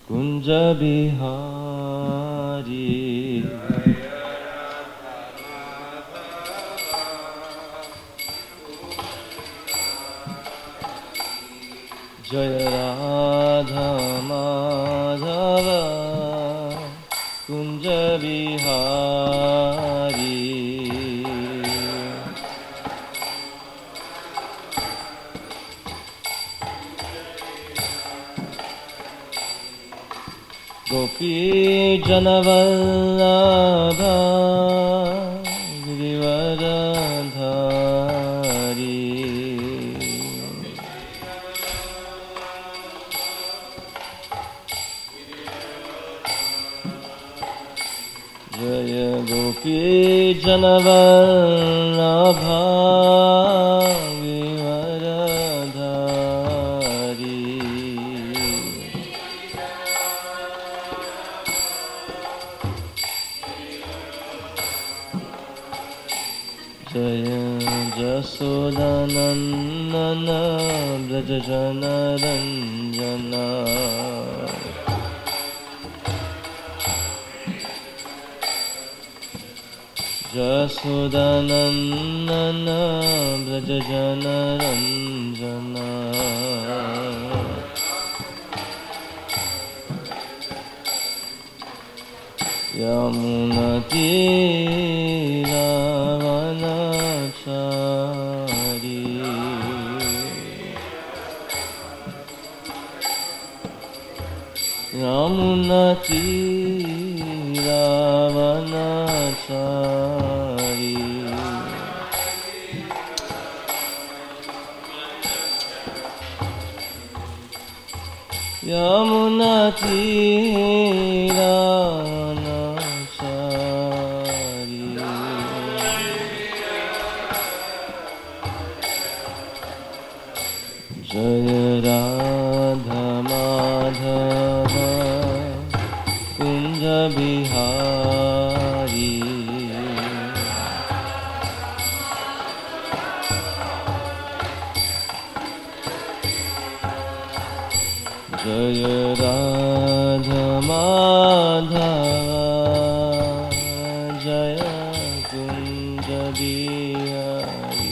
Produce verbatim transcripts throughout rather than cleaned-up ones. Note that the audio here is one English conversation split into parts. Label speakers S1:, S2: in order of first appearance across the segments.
S1: Kunja Bihari. Jaya Radha Madhava Kunja Bihari. Gopi Janavallabha Girivaradhari. Jaya Gopi Janavallabha Girivaradhari. Jaya Jasodanandana Brajajana Ranjana. Jasodanandana Brajajana Ranjana. Yamunatira Vanachari. Yamunatira Vanachari. Yamunatira Jaya Radha Madhava Kunja Bihari. Jaya Radha Madhava Jaya Kunja Bihari.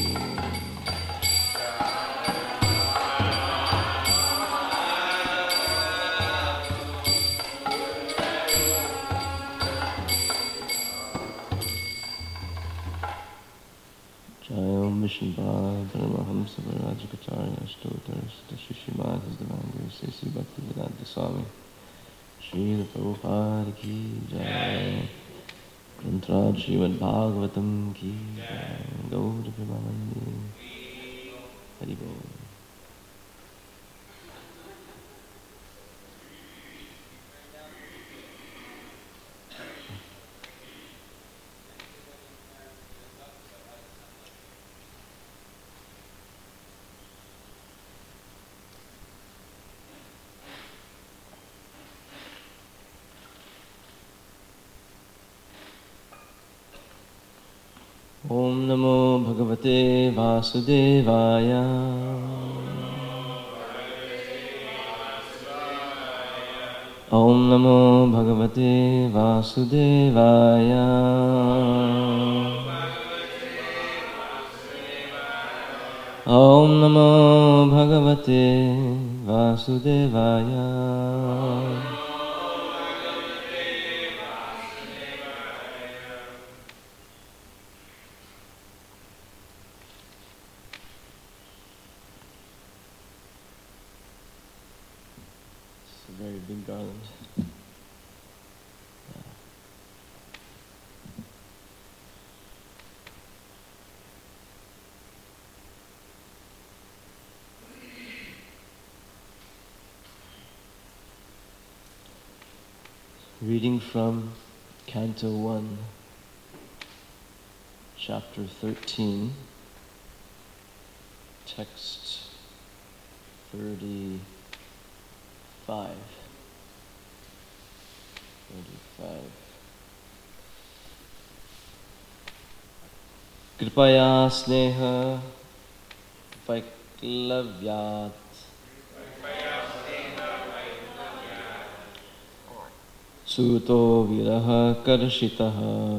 S1: Om Mission Bhava Paramahamsa Varajikacharya Stotar Sita Shishimad His Divine Grace Sesi Bhaktivedanta Swami Srila Prabhupada Ki Jai Grantraj Srimad Bhagavatam Ki Jai Gauda Premanandi Hari Bol. Om Namo Bhagavate Vasudevaya. Om Namo Bhagavate Vasudevaya. Om Namo Bhagavate Vasudevaya. Very big garland. Yeah. Reading from Canto one, Chapter thirteen, Text thirty-five. thirty-five. Kripaya sneha vaiklavyat Suto viraha karshitaha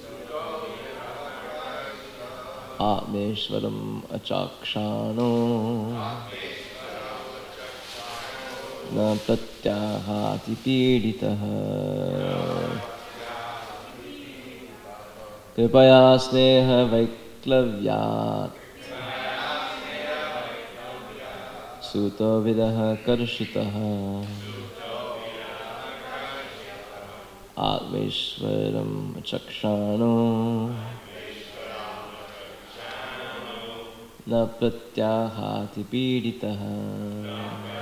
S1: Atmeshwaram achakshano Na pratyahati piditaha Kripaya sneha vaiklavyat Suto vidaha karshitaha Atmeshwaram chakshano Na pratyahati piditaha.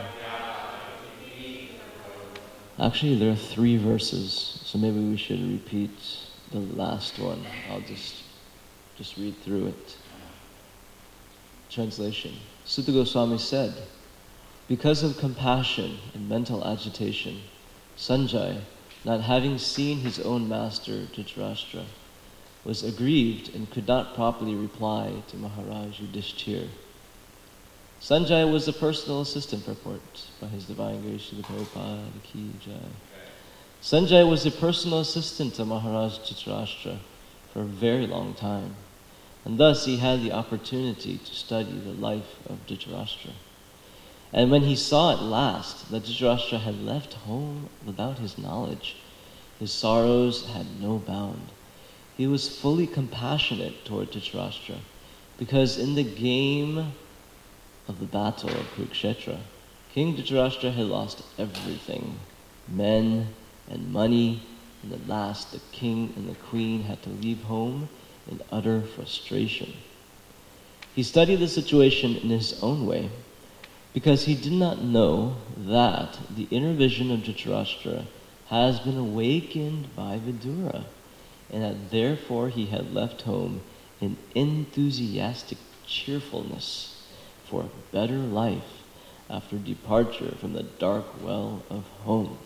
S1: Actually, there are three verses, so maybe we should repeat the last one. I'll just just read through it. Translation. Sutta Goswami said, because of compassion and mental agitation, Sanjay, not having seen his own master Dhritarashtra, was aggrieved and could not properly reply to Maharaj Yudhishthira. Sanjay was the personal assistant, purport by His Divine Grace Srila Prabhupada Ki Jai. Sanjay was the personal assistant to Maharaj Dhritarashtra for a very long time, and thus he had the opportunity to study the life of Dhritarashtra. And when he saw at last that Dhritarashtra had left home without his knowledge, his sorrows had no bound. He was fully compassionate toward Dhritarashtra, because in the game of the battle of Kurukshetra, King Dhritarashtra had lost everything, men and money, and at last the king and the queen had to leave home in utter frustration. He studied the situation in his own way, because he did not know that the inner vision of Dhritarashtra has been awakened by Vidura, and that therefore he had left home in enthusiastic cheerfulness for a better life after departure from the dark well of home.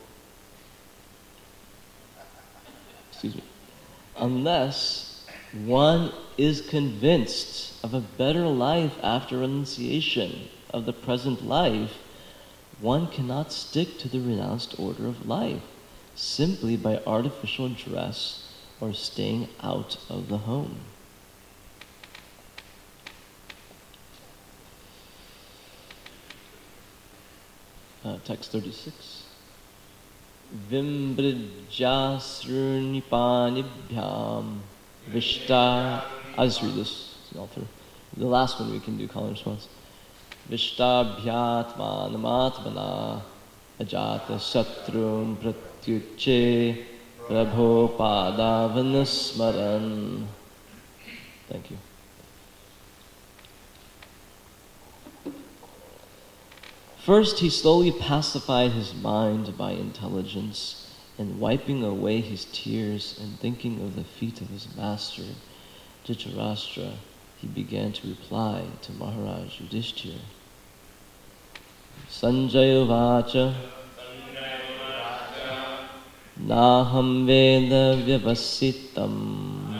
S1: Excuse me. Unless one is convinced of a better life after renunciation of the present life, one cannot stick to the renounced order of life simply by artificial dress or staying out of the home. Uh, text thirty-six. Vimbrijasrunipanibhyam Vishta. I'll just read this all through. The last one we can do call and response. Vishtabhyatmanamatmana Ajata Satrum Pratyuche Prabho Padavanasmaran. Thank you. First, he slowly pacified his mind by intelligence, and wiping away his tears and thinking of the feet of his master, Dhritarashtra, he began to reply to Maharaj Yudhishthira. Sanjaya Vacha Naham Veda Vyavasitam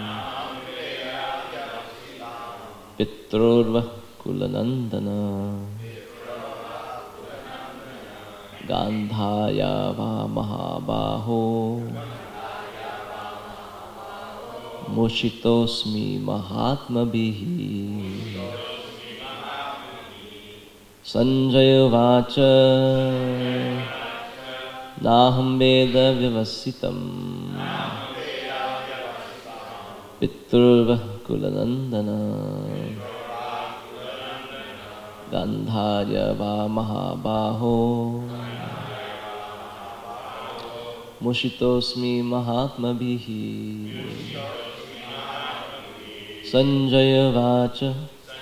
S1: Pitrurva Kulanandana Gandhaya va Mahabaho Moshitosmi Mahatma Bihi. Sanjaya Vacha Naham Veda Vyavasitam Pitrurva Kulanandana Gandharya va Mahabaho Moshitosmi Mahatma Bihi. Sanjaya Vacha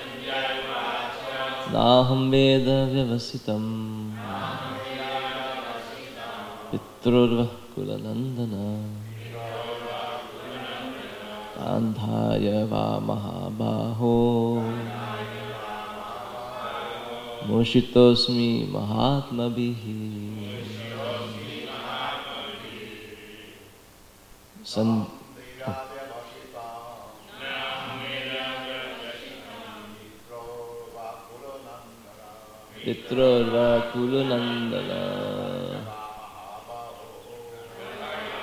S1: Naham Veda Vyavasitam Pitrurva Kulanandana Gandharya va Mahabaho Moshitosmi Mahatma Bihi. San Pitrurva Kulanandana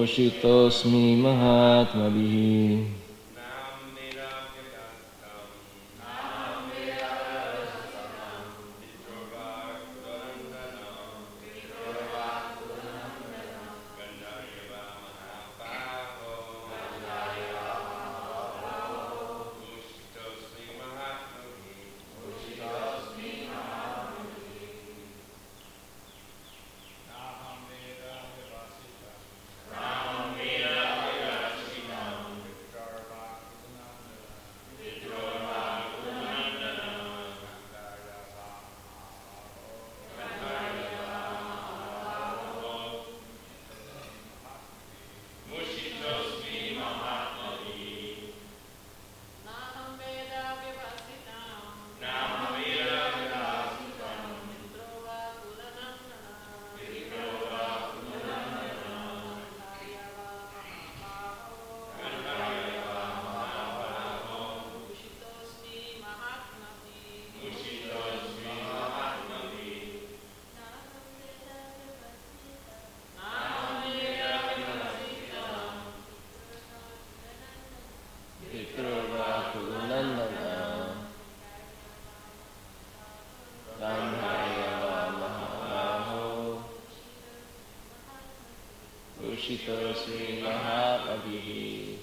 S1: Poshitosmi Mahatmabhi. Poshitosmi Mahatmabhi.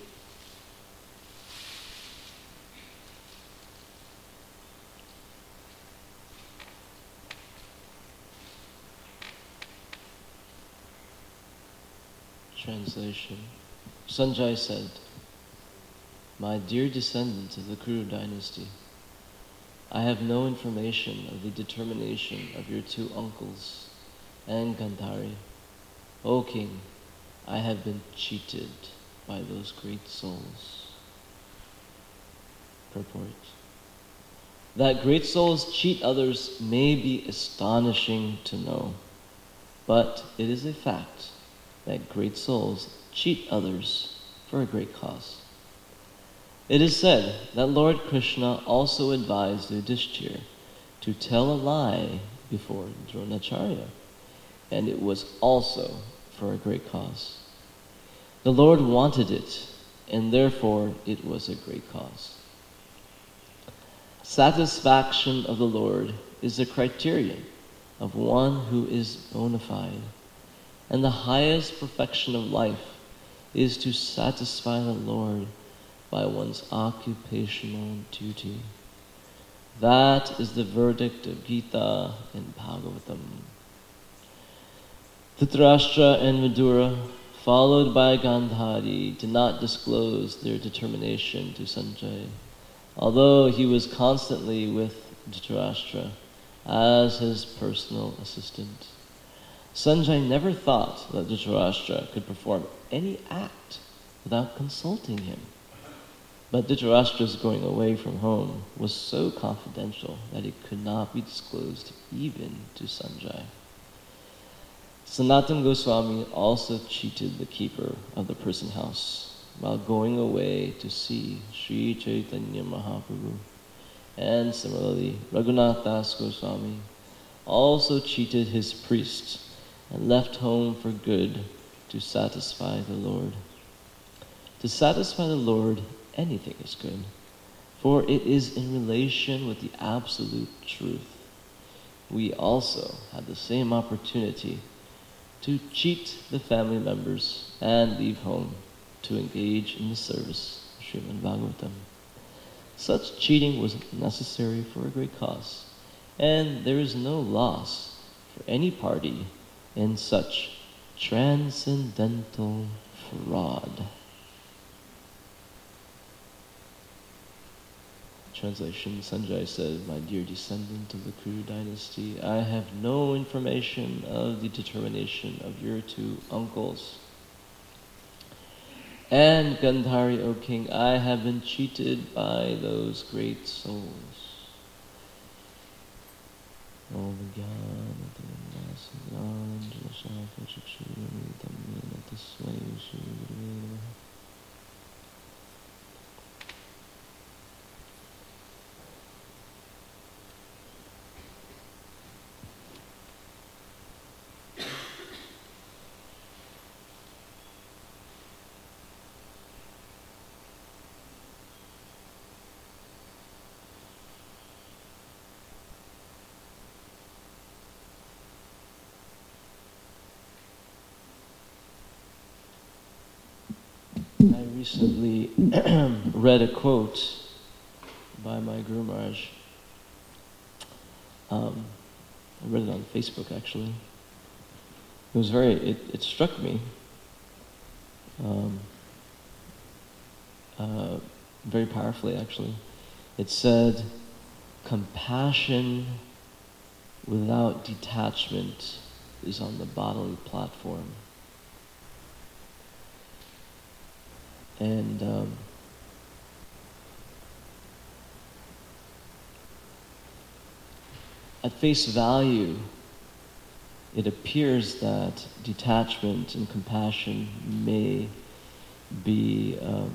S1: Translation. Sanjay said, "My dear descendants of the Kuru dynasty, I have no information of the determination of your two uncles and Gandhari. O king, I have been cheated by those great souls." Purport. That great souls cheat others may be astonishing to know, but it is a fact that great souls cheat others for a great cause. It is said that Lord Krishna also advised Yudhishthira to tell a lie before Dronacharya, and it was also for a great cause. The Lord wanted it, and therefore it was a great cause. Satisfaction of the Lord is the criterion of one who is bona fide, and the highest perfection of life is to satisfy the Lord by one's occupational duty. That is the verdict of Gita and Bhagavatam. Dhritarashtra and Vidura, followed by Gandhari, did not disclose their determination to Sanjay, although he was constantly with Dhritarashtra as his personal assistant. Sanjay never thought that Dhritarashtra could perform any act without consulting him. But Dhritarashtra's going away from home was so confidential that it could not be disclosed even to Sanjay. Sanatana Goswami also cheated the keeper of the prison house while going away to see Sri Chaitanya Mahaprabhu. And similarly, Raghunath Das Goswami also cheated his priest and left home for good to satisfy the Lord. To satisfy the Lord, anything is good, for it is in relation with the absolute truth. We also had the same opportunity to cheat the family members and leave home to engage in the service of Srimad Bhagavatam. Such cheating was necessary for a great cause, and there is no loss for any party in such transcendental fraud. Translation. Sanjay said, "My dear descendant of the Kuru dynasty, I have no information of the determination of your two uncles. And Gandhari, O king, I have been cheated by those great souls." I recently read a quote by my Guru Maharaj. Um, I read it on Facebook, actually. It was very, it, it struck me um, uh, very powerfully, actually. It said, compassion without detachment is on the bodily platform. And um, at face value, it appears that detachment and compassion may be um,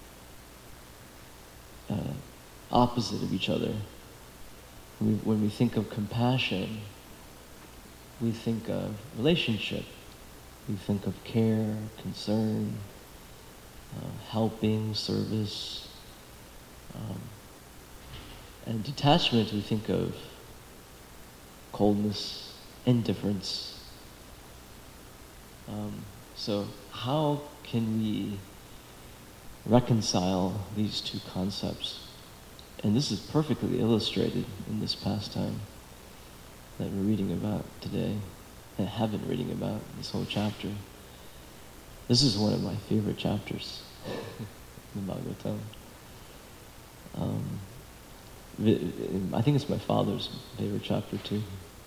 S1: uh, opposite of each other. When we, when we think of compassion, we think of relationship. We think of care, concern, uh, helping, service. Um, and detachment, we think of coldness, indifference. Um, so how can we reconcile these two concepts? And this is perfectly illustrated in this pastime that we're reading about today, and have been reading about this whole chapter. This is one of my favorite chapters in the Bhagavatam. Um, I think it's my father's favorite chapter too.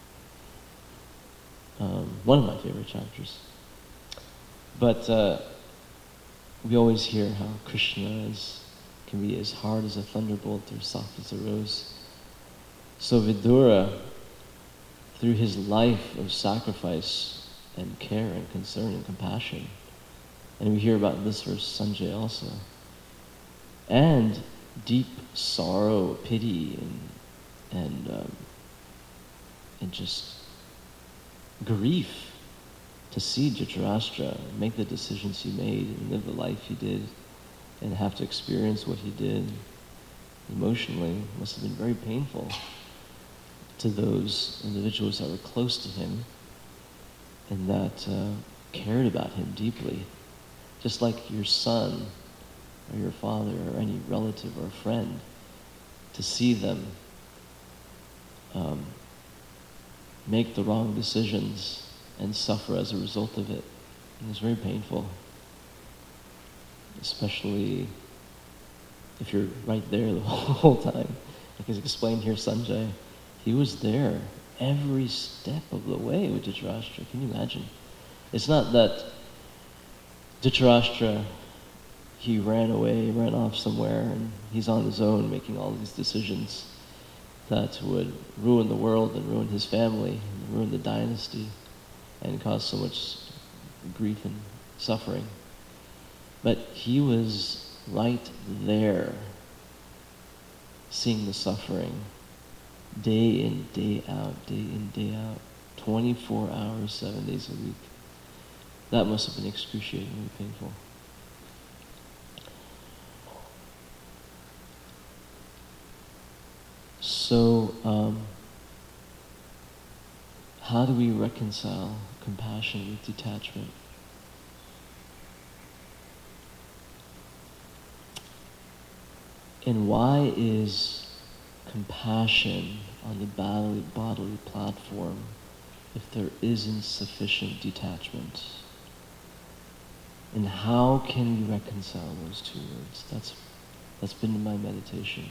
S1: Um, one of my favorite chapters. But uh, we always hear how Krishna is, can be as hard as a thunderbolt or soft as a rose. So Vidura, through his life of sacrifice and care and concern and compassion, and we hear about this verse Sanjay also, and deep sorrow, pity, and and um, and just grief to see Dhritarashtra make the decisions he made and live the life he did and have to experience what he did emotionally must have been very painful to those individuals that were close to him and that uh, cared about him deeply. Just like your son or your father or any relative or friend, to see them um, make the wrong decisions and suffer as a result of it. And it's very painful, especially if you're right there the whole time. Like it's explained here, Sanjay, he was there every step of the way with Dhritarashtra. Can you imagine? It's not that Dhritarashtra, he ran away, ran off somewhere, and he's on his own making all these decisions that would ruin the world and ruin his family, and ruin the dynasty, and cause so much grief and suffering. But he was right there, seeing the suffering, day in, day out, day in, day out, twenty-four hours, seven days a week. That must have been excruciatingly painful. So, um, how do we reconcile compassion with detachment? And why is compassion on the bodily, bodily platform if there isn't sufficient detachment? And how can we reconcile those two words? That's, that's been my meditation.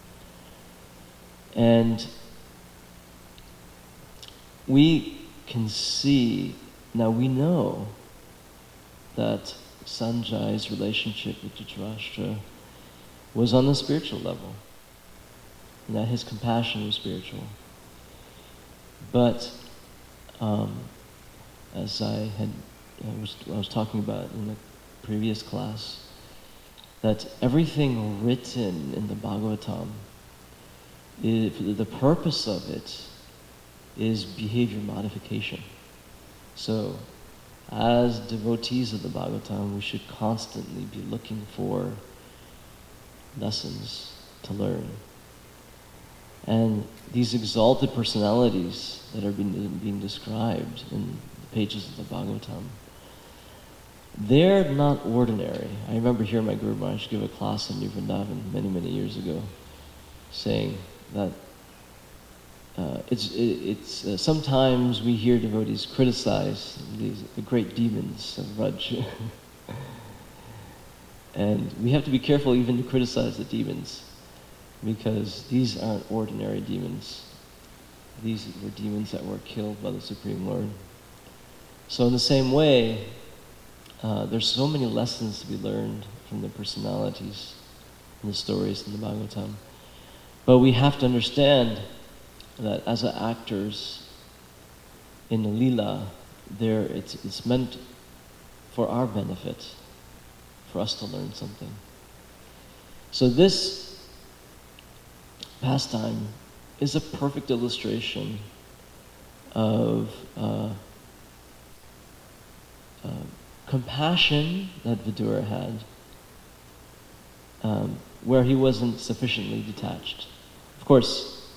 S1: And we can see, now we know that Sanjay's relationship with Dhritarashtra was on the spiritual level, and that his compassion was spiritual. But um, as I had, I was, I was talking about in the previous class, that everything written in the Bhagavatam, if the purpose of it is behavior modification. So, as devotees of the Bhagavatam, we should constantly be looking for lessons to learn. And these exalted personalities that are being, being described in the pages of the Bhagavatam they're not ordinary. I remember hearing my Guru Maharaj give a class in New Vrindavan many, many years ago, saying that uh, it's, it, it's uh, sometimes we hear devotees criticize these the great demons of Vraj. And we have to be careful even to criticize the demons, because these aren't ordinary demons. These were demons that were killed by the Supreme Lord. So in the same way, uh, there's so many lessons to be learned from the personalities and the stories in the Bhagavatam. But we have to understand that as actors in the Leela, there it's, it's meant for our benefit, for us to learn something. So this pastime is a perfect illustration of uh, uh, compassion that Vidura had, um, where he wasn't sufficiently detached. Of course,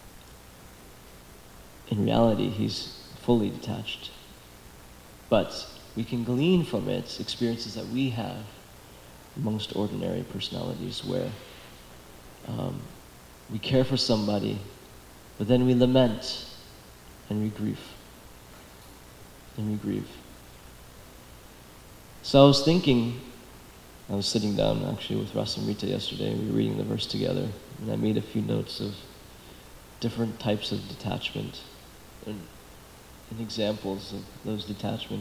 S1: in reality, he's fully detached. But we can glean from it experiences that we have amongst ordinary personalities, where um, we care for somebody, but then we lament and we grieve. And we grieve. So I was thinking, I was sitting down actually with Rasamrita yesterday, we were reading the verse together, and I made a few notes of different types of detachment and, and examples of those detachment.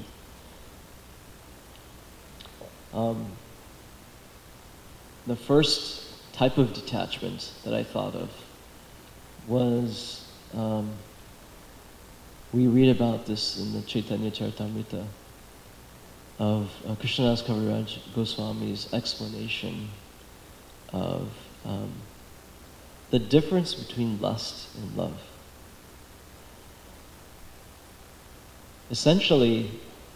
S1: Um, the first type of detachment that I thought of was, um, we read about this in the Chaitanya Charitamrita of uh, Krishnadas Kaviraj Goswami's explanation of um, the difference between lust and love. Essentially,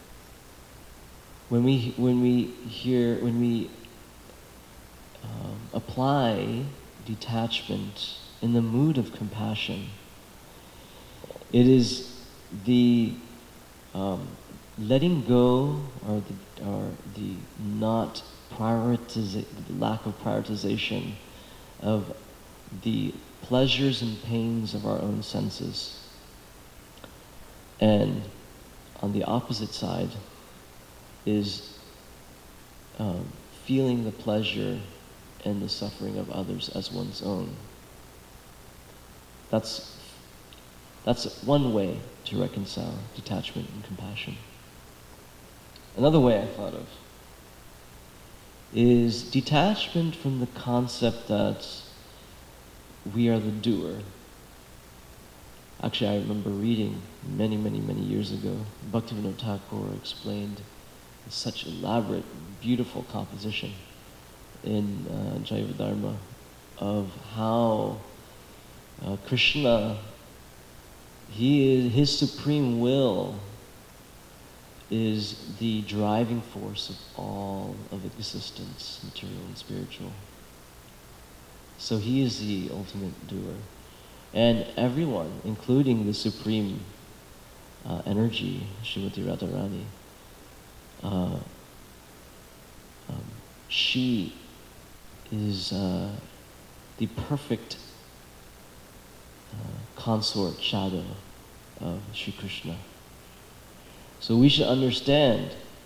S1: when we when we hear when we um, apply detachment in the mood of compassion, it is the um, letting go, or the or the not prioritiza- the lack of prioritization of the pleasures and pains of our own senses. And on the opposite side is um, feeling the pleasure and the suffering of others as one's own. That's that's one way to reconcile detachment and compassion. Another way I thought of is detachment from the concept that we are the doer. Actually, I remember reading many, many, many years ago, Bhaktivinoda Thakur explained such elaborate, beautiful composition in uh, Jaiva Dharma of how uh, Krishna, he is, his supreme will is the driving force of all of existence, material and spiritual. So he is the ultimate doer. And everyone, including the supreme uh, energy, Srimati Radharani, uh, um, she is uh, the perfect uh, consort shadow of Sri Krishna. So we should understand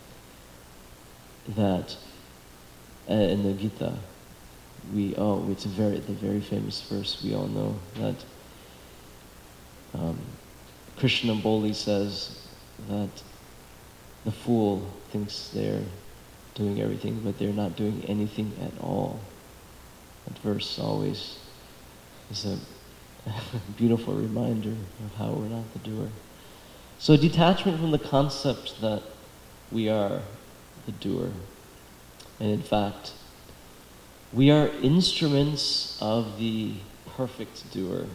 S1: that uh, in the Gita, we oh it's a very the very famous verse we all know that um, Krishna boldly says that the fool thinks they're doing everything, but they're not doing anything at all. That verse always is a beautiful reminder of how we're not the doer. So detachment from the concept that we are the doer. And in fact, we are instruments of the perfect doer,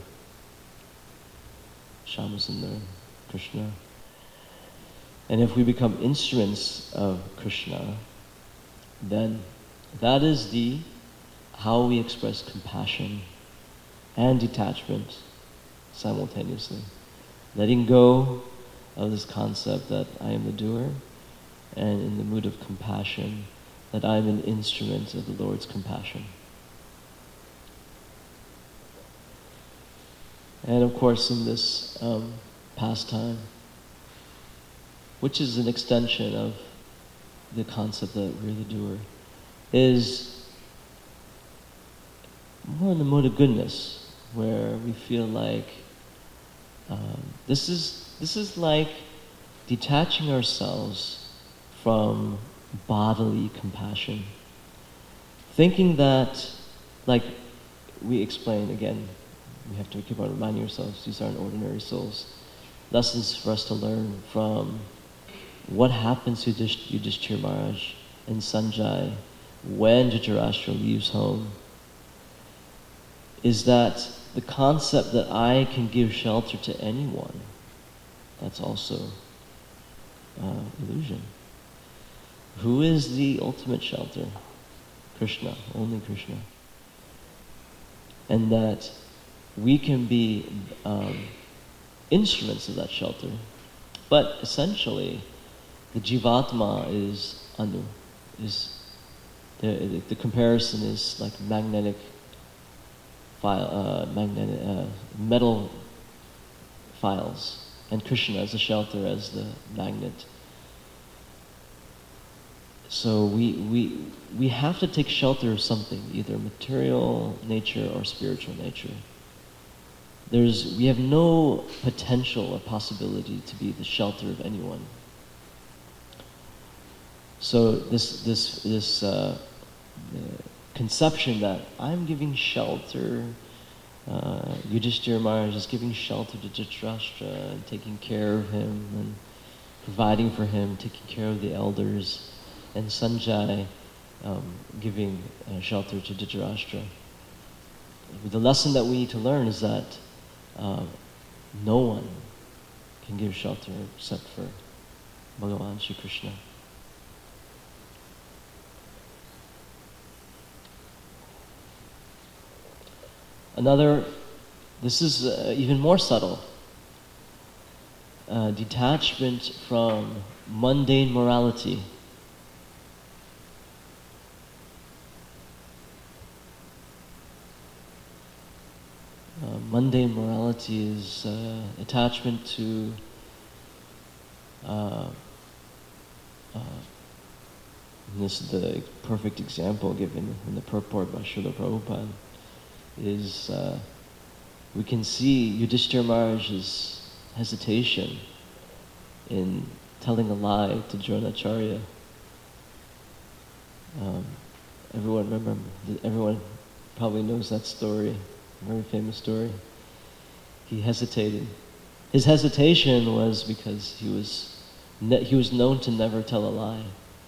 S1: Shyamasundar, Krishna. And if we become instruments of Krishna, then that is the how we express compassion and detachment simultaneously. Letting go of this concept that I am the doer, and in the mood of compassion, that I'm an instrument of the Lord's compassion. And of course, in this um, pastime, which is an extension of the concept that we're the doer, is more in the mode of goodness, where we feel like um, this is this is like detaching ourselves from bodily compassion, thinking that, like we explained again, we have to keep on reminding ourselves, these aren't ordinary souls. Lessons for us to learn from what happens to Yudhishthira Maharaj and Sanjay when Dhritarashtra leaves home, is that the concept that I can give shelter to anyone, that's also uh, illusion. Who is the ultimate shelter? Krishna, only Krishna. And that we can be um, instruments of that shelter. But essentially, the Jivatma is Anu, is the, the comparison is like magnetic file, uh, magnetic uh, metal files, and Krishna as a shelter, as the magnet. So we we we have to take shelter of something, either material nature or spiritual nature. There's we have no potential or possibility to be the shelter of anyone. So this this this uh, conception that I'm giving shelter, uh, Yudhishthira Maharaj is giving shelter to Dhritarashtra and taking care of him and providing for him, taking care of the elders, and Sanjay um, giving uh, shelter to Dhritarashtra. The lesson that we need to learn is that uh, no one can give shelter except for Bhagavan Shri Krishna. Another, this is uh, even more subtle, uh, detachment from mundane morality. Uh, mundane morality is uh, attachment to uh, uh, and this is the perfect example given in the purport by Srila Prabhupada, is uh, we can see Yudhishthira Maharaj's hesitation in telling a lie to Dronacharya. Um, everyone remember, everyone probably knows that story. Very famous story. He hesitated. His hesitation was because he was ne- he was known to never tell a lie.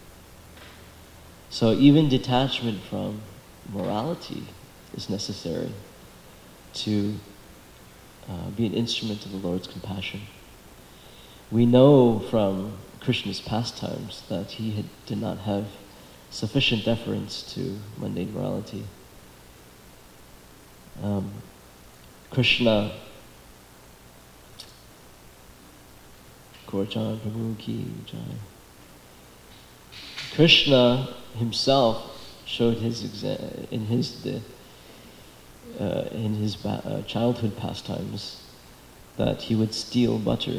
S1: So even detachment from morality is necessary to uh, be an instrument of the Lord's compassion. We know from Krishna's pastimes that he had, did not have sufficient deference to mundane morality. Um, Krishna, Gaurachan Prabhu ki jai. Krishna himself showed his exa- in his the, uh, in his ba- uh, childhood pastimes that he would steal butter,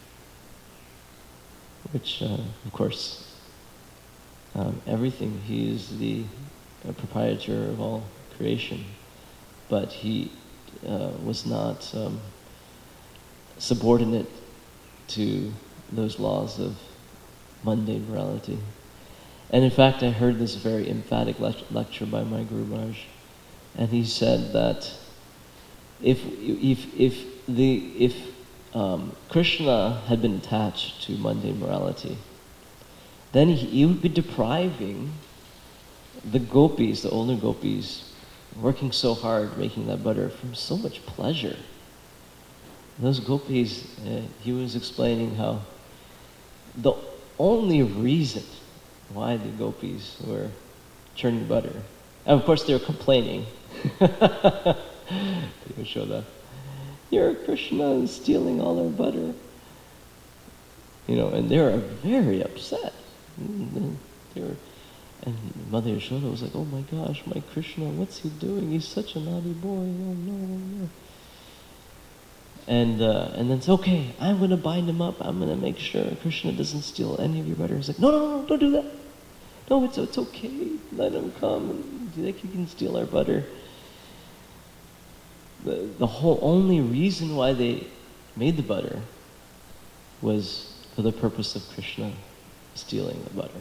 S1: which uh, of course um, everything. He is the uh, proprietor of all creation. But he uh, was not um, subordinate to those laws of mundane morality. And in fact, I heard this very emphatic le- lecture by my Guru Maharaj, and he said that if if if the if um, Krishna had been attached to mundane morality, then he, he would be depriving the gopis, the older gopis, working so hard making that butter from so much pleasure. Those gopis, uh, he was explaining how the only reason why the gopis were churning butter, and of course they were complaining. Yashoda, your Krishna is stealing all our butter. You know, and they were very upset. And they were, and Mother Yashoda was like, oh my gosh, my Krishna, what's he doing? He's such a naughty boy. Oh no, oh no. And uh, and then it's okay, I'm going to bind him up. I'm going to make sure Krishna doesn't steal any of your butter. He's like, no, no, no, don't do that. No, it's it's okay. Let him come. And like he can steal our butter. The, the whole only reason why they made the butter was for the purpose of Krishna stealing the butter.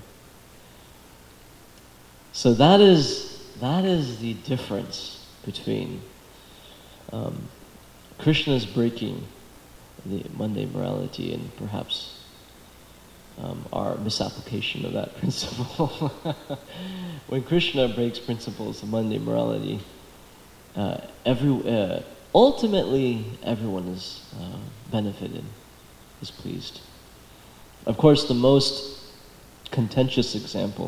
S1: So that is that is the difference between um, Krishna's breaking the mundane morality and perhaps um, our misapplication of that principle. When Krishna breaks principles of mundane morality, uh, every uh, ultimately everyone is uh, benefited, is pleased. Of course, the most contentious example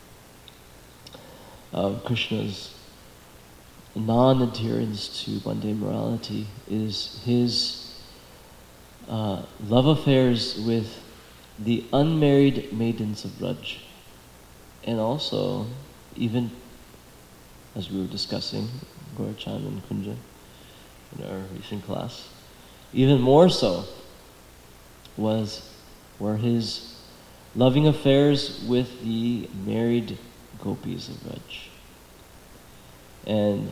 S1: of Krishna's non-adherence to mundane morality is his uh, love affairs with the unmarried maidens of Braj. And also, even as we were discussing, Gaurachan and Kunja in our recent class, even more so was were his loving affairs with the married gopis of Braj. And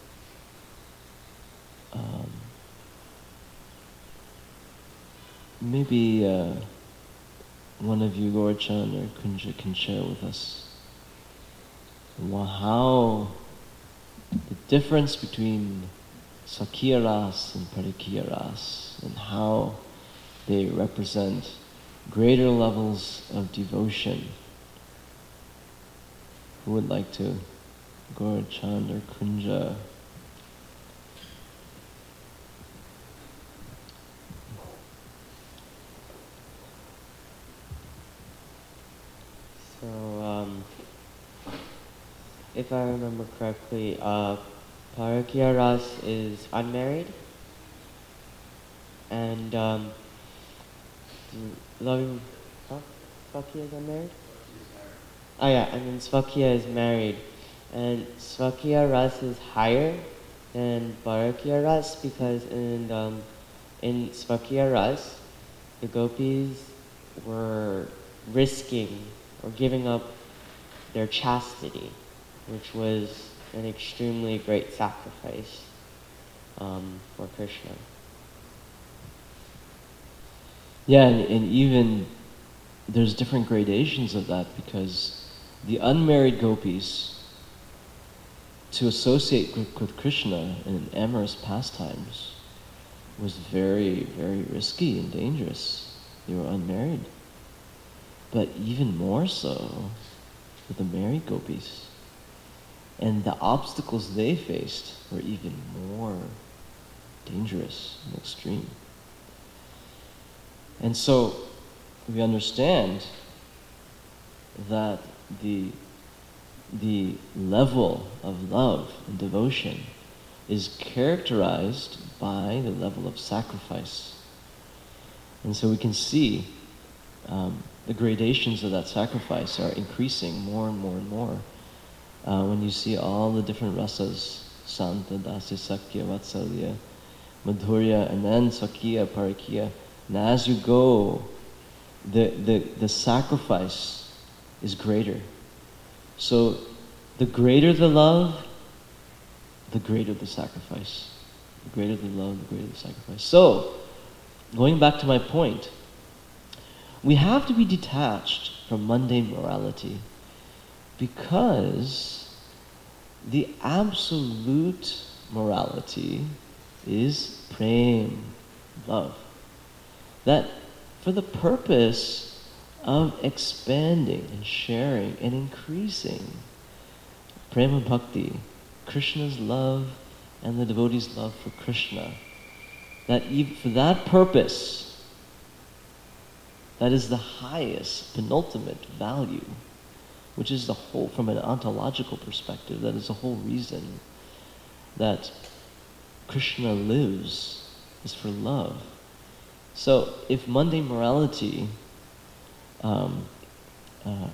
S1: um, maybe uh, one of you, Gaurachan or Kunja, can share with us how the difference between Sakya Ras and Parikya Ras, and how they represent greater levels of devotion. Who would like to? Gaurachan or Kunja?
S2: So, um, if I remember correctly, uh, Parikya Ras is unmarried, and um, loving, huh? Svakya is unmarried? Oh yeah, and then Svakya is married, and Svakya Ras is higher than Parikya Ras because in um, in Svakya Ras, the gopis were risking or giving up their chastity, which was an extremely great sacrifice um, for Krishna.
S1: Yeah, and, and even there's different gradations of that, because the unmarried gopis, to associate with, with Krishna in amorous pastimes, was very, very risky and dangerous. They were unmarried. But even more so with the married gopis. And the obstacles they faced were even more dangerous and extreme. And so we understand that the, the level of love and devotion is characterized by the level of sacrifice. And so we can see um, the gradations of that sacrifice are increasing more and more and more. Uh, when you see all the different rasas, Santa, Dasya, Sakya, Vatsalya, Madhurya, and then Sakya, Parikya, and as you go, the, the, the sacrifice is greater. So the greater the love, the greater the sacrifice. The greater the love, the greater the sacrifice. So, going back to my point, we have to be detached from mundane morality, because the absolute morality is prem, love. That for the purpose of expanding and sharing and increasing prema bhakti, Krishna's love and the devotee's love for Krishna, that for that purpose, that is the highest, penultimate value, which is the whole, from an ontological perspective, that is the whole reason that Krishna lives, is for love. So if mundane morality um, uh,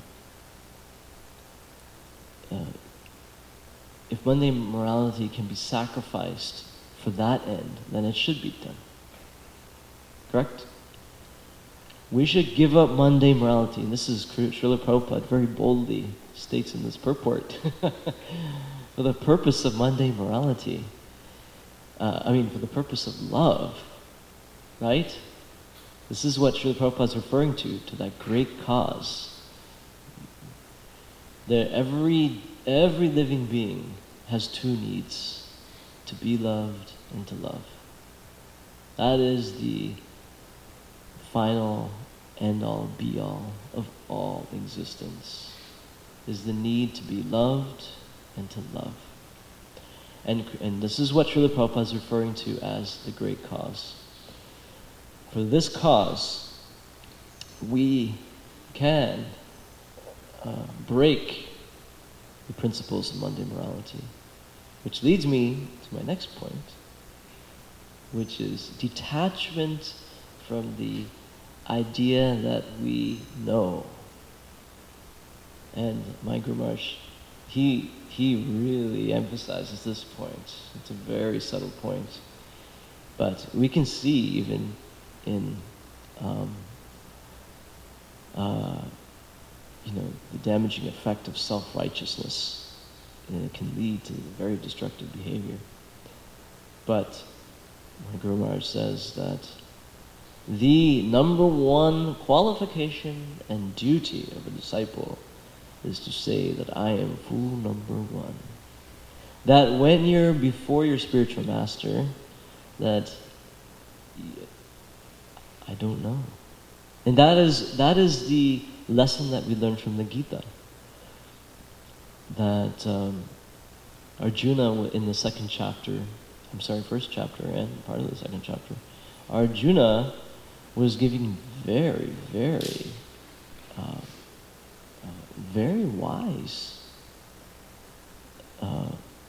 S1: uh, if mundane morality can be sacrificed for that end, then it should be done. Correct? We should give up mundane morality, and this is Srila Prabhupada very boldly states in this purport, for the purpose of mundane morality. Uh, I mean, for the purpose of love, right? This is what Srila Prabhupada is referring to, to that great cause. That every, every living being has two needs, to be loved and to love. That is the final end-all, be-all of all existence, is the need to be loved and to love. And, and this is what Srila Prabhupada is referring to as the great cause. For this cause, we can uh, break the principles of mundane morality, which leads me to my next point, which is detachment from the idea that we know. And my Guru Maharaj, he, he really emphasizes this point. It's a very subtle point. But we can see even in, um, uh, you know, the damaging effect of self-righteousness. And it can lead to very destructive behavior. But my Guru Maharaj says that the number one qualification and duty of a disciple is to say that I am fool number one. That when you're before your spiritual master, that I don't know. And that is that is the lesson that we learn from the Gita. That um, Arjuna in the second chapter, I'm sorry, first chapter and part of the second chapter, Arjuna was giving very, very, uh, uh, very wise uh,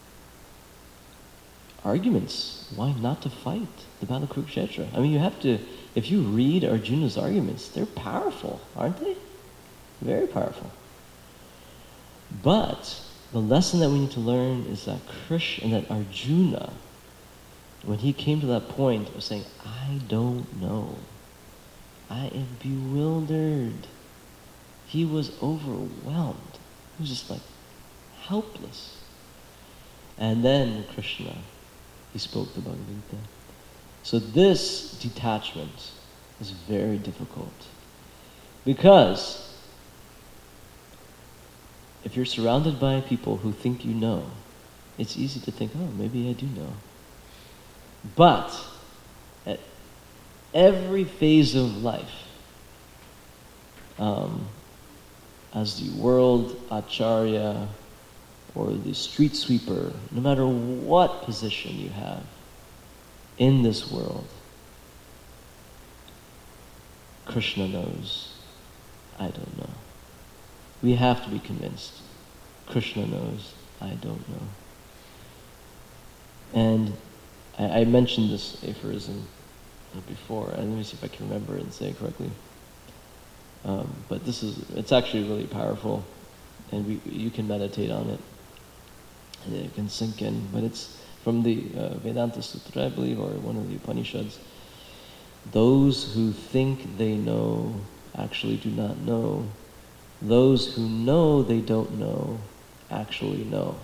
S1: arguments why not to fight the Battle of Kurukshetra. I mean, you have to, if you read Arjuna's arguments, they're powerful, aren't they? Very powerful. But the lesson that we need to learn is that Krishna, and that Arjuna, when he came to that point of saying, I don't know, I am bewildered. He was overwhelmed. He was just like helpless. And then Krishna, he spoke the Bhagavad Gita. So this detachment is very difficult. Because if you're surrounded by people who think you know, it's easy to think, oh, maybe I do know. But at every phase of life, um, as the world acharya or the street sweeper, no matter what position you have in this world, Krishna knows, I don't know. We have to be convinced. Krishna knows, I don't know. And I, I mentioned this aphorism before, and let me see if I can remember it and say it correctly. Um, but this is, it's actually really powerful, and we, you can meditate on it, and it can sink in. But it's from the uh, Vedanta Sutra, I believe, or one of the Upanishads. Those who think they know actually do not know. Those who know they don't know actually know.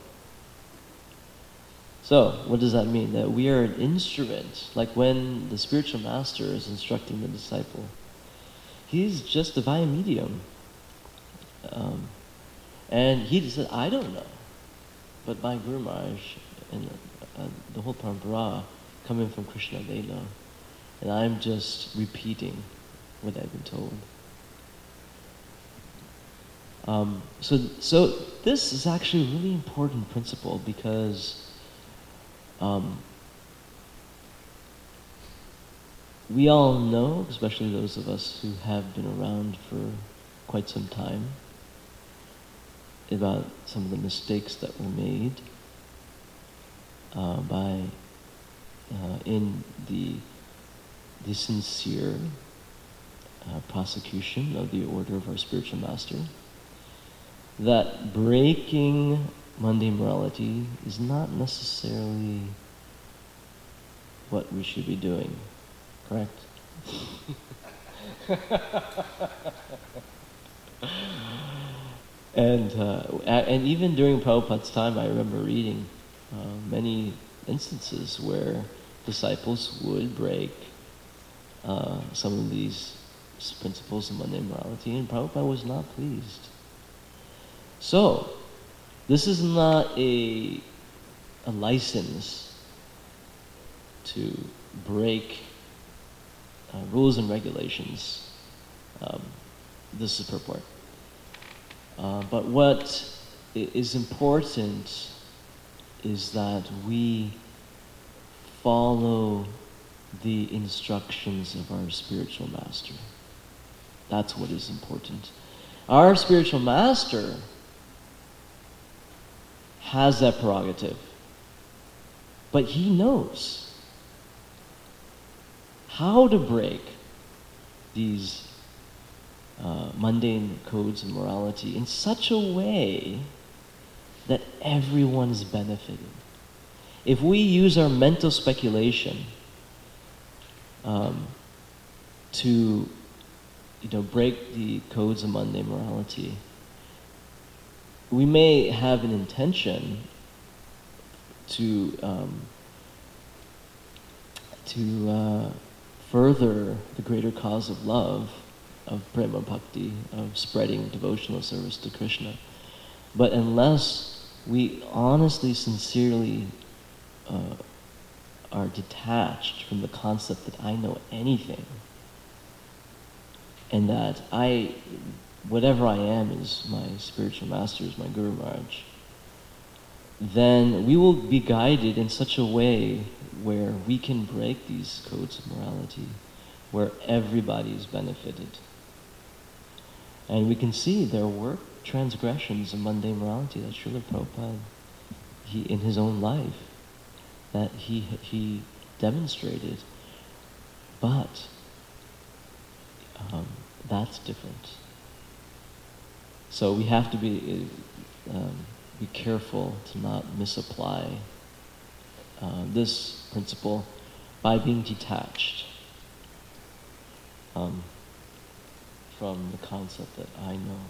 S1: So, what does that mean? That we are an instrument, like when the spiritual master is instructing the disciple. He's just a via medium. Um, and he said, I don't know. But my Guru Maharaj and uh, the whole parampara coming from Krishna, they know. And I'm just repeating what I've been told. Um, so, so this is actually a really important principle because um, we all know, especially those of us who have been around for quite some time, about some of the mistakes that were made uh, by uh, in the the sincere uh, prosecution of the order of our spiritual master. that breaking mundane morality is not necessarily what we should be doing, correct? and uh, and even during Prabhupada's time, I remember reading uh, many instances where disciples would break uh, some of these principles of mundane morality, and Prabhupada was not pleased. So, this is not a a license to break uh, rules and regulations. Um, this is purport. Uh, but what is important is that we follow the instructions of our spiritual master. That's what is important. Our spiritual master has that prerogative, but he knows how to break these uh, mundane codes of morality in such a way that everyone is benefited. If we use our mental speculation um, to, you know, break the codes of mundane morality, we may have an intention to um, to uh, further the greater cause of love, of prema bhakti, of spreading devotional service to Krishna. But unless we honestly, sincerely uh, are detached from the concept that I know anything, and that I, whatever I am is my spiritual master, is my Guru Maharaj, then we will be guided in such a way where we can break these codes of morality, where everybody is benefited. And we can see there were transgressions of mundane morality that Srila Prabhupada, he, in his own life, that he he demonstrated. But um, that's different. So we have to be um, be careful to not misapply uh, this principle by being detached um, from the concept that I know.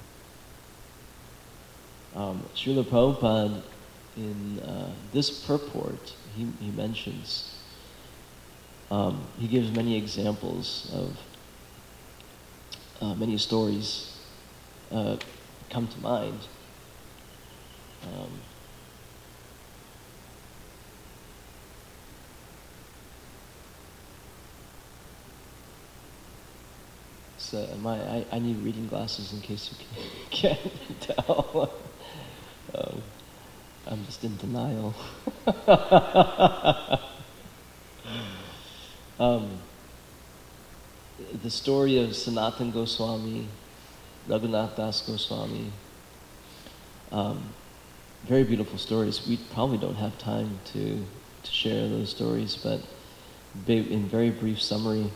S1: Um, Srila Prabhupada, in uh, this purport, he, he mentions, um, he gives many examples of uh, many stories uh, come to mind. Um, so my, I, I need reading glasses in case you can, can't tell. um, I'm just in denial. um, the story of Sanatana Goswami, Raghunath Das Goswami, um, very beautiful stories. We probably don't have time to, to share those stories, but in very brief summary,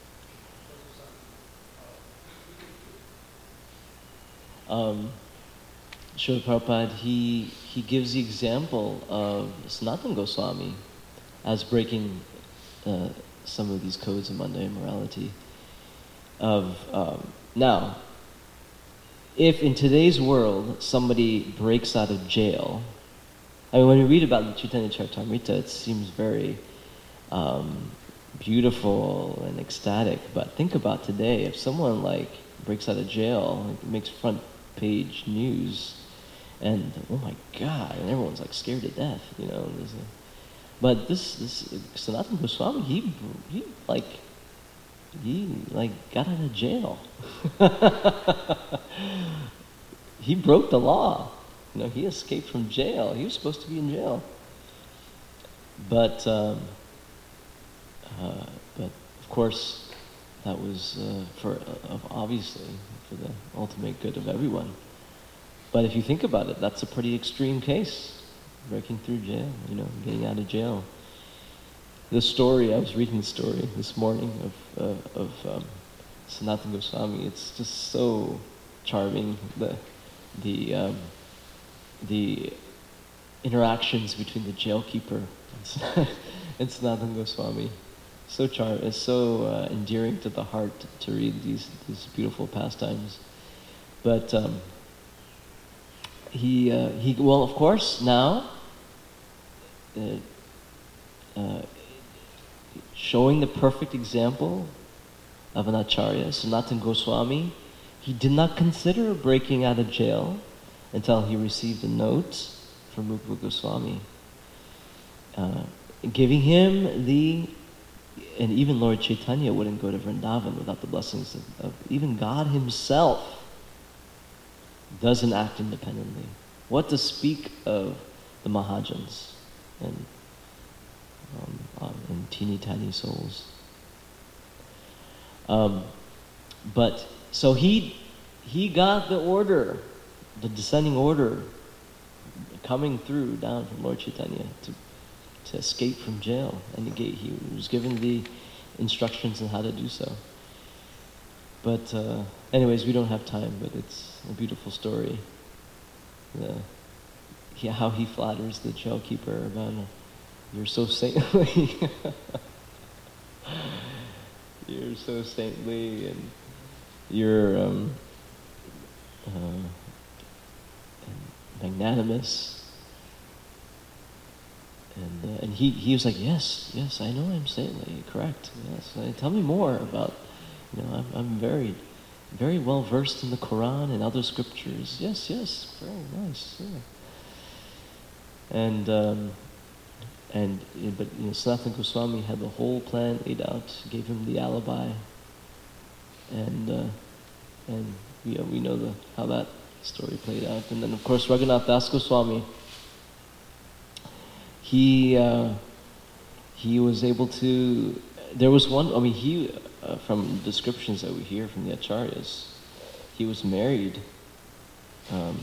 S1: um, Srila Prabhupada, he, he gives the example of Sanatana Goswami as breaking uh, some of these codes of mundane morality. Of um, now, if in today's world somebody breaks out of jail, I mean, when we read about the Chaitanya Charitamrita, it seems very um, beautiful and ecstatic. But think about today, if someone like breaks out of jail, like, makes front page news, and oh my God, and everyone's like scared to death, you know. A, but this this Sanatana Goswami, he he like he like got out of jail. He broke the law. You know, he escaped from jail. He was supposed to be in jail. But um, uh, but of course, that was uh, for uh, obviously for the ultimate good of everyone. But if you think about it, that's a pretty extreme case, breaking through jail. You know, getting out of jail. The story, I was reading the story this morning of uh, of um, Sanatana Goswami. It's just so charming. The the um, the interactions between the jailkeeper and, and Sanatana Goswami. So charm, it's so uh, endearing to the heart to read these these beautiful pastimes. But um, he uh, he well, of course, now uh, uh, showing the perfect example of an acharya, Sanatana Goswami, he did not consider breaking out of jail until he received a note from Rupa Goswami, uh, giving him the, and even Lord Chaitanya wouldn't go to Vrindavan without the blessings of, of even God himself doesn't act independently. What to speak of the Mahajans and, um, um, and teeny tiny souls. Um, but, so he, he got the order, the descending order coming through down from Lord Chaitanya to, to escape from jail. And he, gave, he was given the instructions on how to do so. But uh, anyways, we don't have time, but it's a beautiful story. The, he, how he flatters the jailkeeper about, you're so saintly. You're so saintly, and you're um, uh, magnanimous. And uh, and he, he was like, yes, yes, I know I'm saintly, correct. Yes, uh, tell me more about, you know, I'm I'm very, very well versed in the Quran and other scriptures. Yes, yes, very nice. Yeah. And um, and but you know, Sanatana Goswami had the whole plan laid out, gave him the alibi, and uh, and we we know the how that story played out. And then of course Raghunath Das Goswami, he uh, he was able to. There was one. I mean, he uh, from descriptions that we hear from the acharyas, he was married. Um,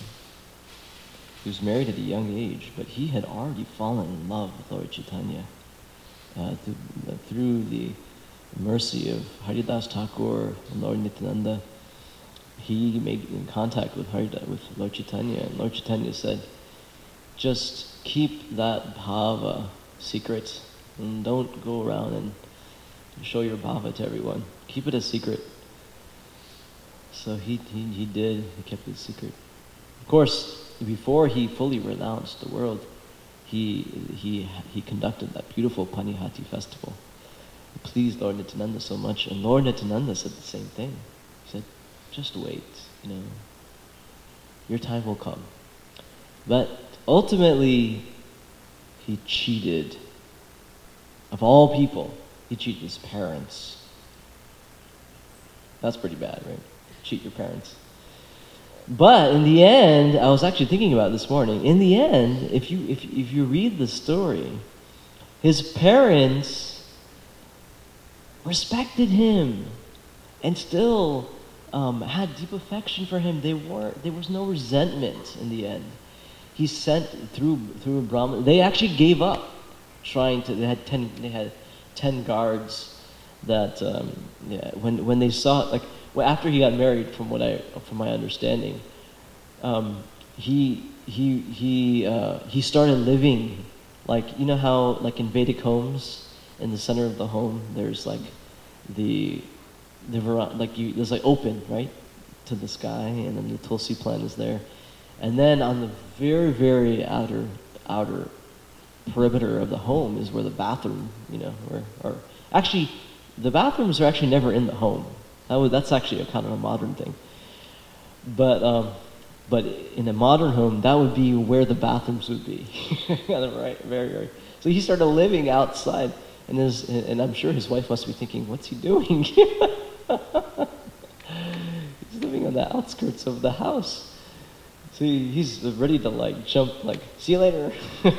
S1: he was married at a young age, but he had already fallen in love with Lord Chaitanya uh, through, uh, through the mercy of Haridas Thakur and Lord Nityananda. He made in contact with Haridas, with Lord Chaitanya, and Lord Chaitanya said, "Just keep that bhava secret, and don't go around and show your bhava to everyone. Keep it a secret." So he he, he did. He kept it secret. Of course, before he fully renounced the world, he he he conducted that beautiful Panihati festival. It pleased Lord Nityananda so much, and Lord Nityananda said the same thing. He said, "Just wait, you know, your time will come." But ultimately, he cheated. Of all people, he cheated his parents. That's pretty bad, right? Cheat your parents. But in the end, I was actually thinking about it this morning. In the end, if you if if you read the story, his parents respected him and still um, had deep affection for him. They were there was no resentment in the end. He sent through through a Brahmin. They actually gave up trying to. They had ten. They had ten guards that um, yeah. When when they saw like. Well, after he got married, from what I, from my understanding, um, he he he uh, he started living like, you know how like in Vedic homes, in the center of the home, there's like the the like you there's like open right to the sky, and then the tulsi plant is there, and then on the very very outer outer perimeter of the home is where the bathroom, you know, or or actually the bathrooms are actually never in the home. That would, that's actually a kind of a modern thing. But um, but in a modern home, that would be where the bathrooms would be. Right, very, very. So he started living outside, and his, and I'm sure his wife must be thinking, "What's he doing?" He's living on the outskirts of the house. So he, he's ready to like jump, like, "See you later."